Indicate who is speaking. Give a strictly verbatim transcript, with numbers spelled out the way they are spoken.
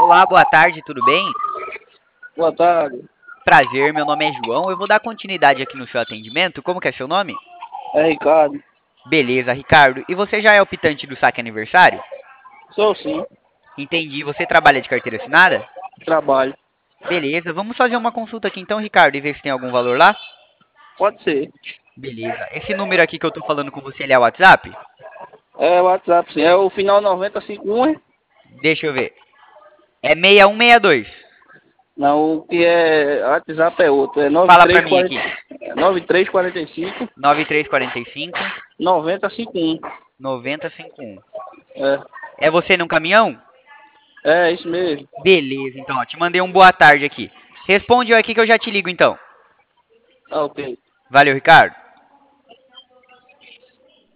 Speaker 1: Olá, boa tarde, tudo bem?
Speaker 2: Boa tarde.
Speaker 1: Prazer, meu nome é João. Eu vou dar continuidade aqui no seu atendimento. Como que é seu nome?
Speaker 2: É Ricardo.
Speaker 1: Beleza, Ricardo. E você já é optante do saque aniversário?
Speaker 2: Sou sim.
Speaker 1: Entendi. Você trabalha de carteira assinada?
Speaker 2: Trabalho.
Speaker 1: Beleza, vamos fazer uma consulta aqui então, Ricardo, e ver se tem algum valor lá?
Speaker 2: Pode ser.
Speaker 1: Beleza. Esse número aqui que eu tô falando com você, ele é o WhatsApp?
Speaker 2: É o WhatsApp sim. É o final noventa e cinco um, hein?
Speaker 1: Deixa eu ver. É seis um seis dois.
Speaker 2: Não, o que é WhatsApp é outro. É
Speaker 1: Fala pra mim aqui.
Speaker 2: nove três quatro cinco
Speaker 1: nove três quatro cinco
Speaker 2: noventa e cinco um.
Speaker 1: nove zero cinco um.
Speaker 2: É.
Speaker 1: É você num caminhão?
Speaker 2: É isso mesmo.
Speaker 1: Beleza, então, ó, te mandei um boa tarde aqui. Responde eu aqui que eu já te ligo então.
Speaker 2: Ah, ok.
Speaker 1: Valeu, Ricardo.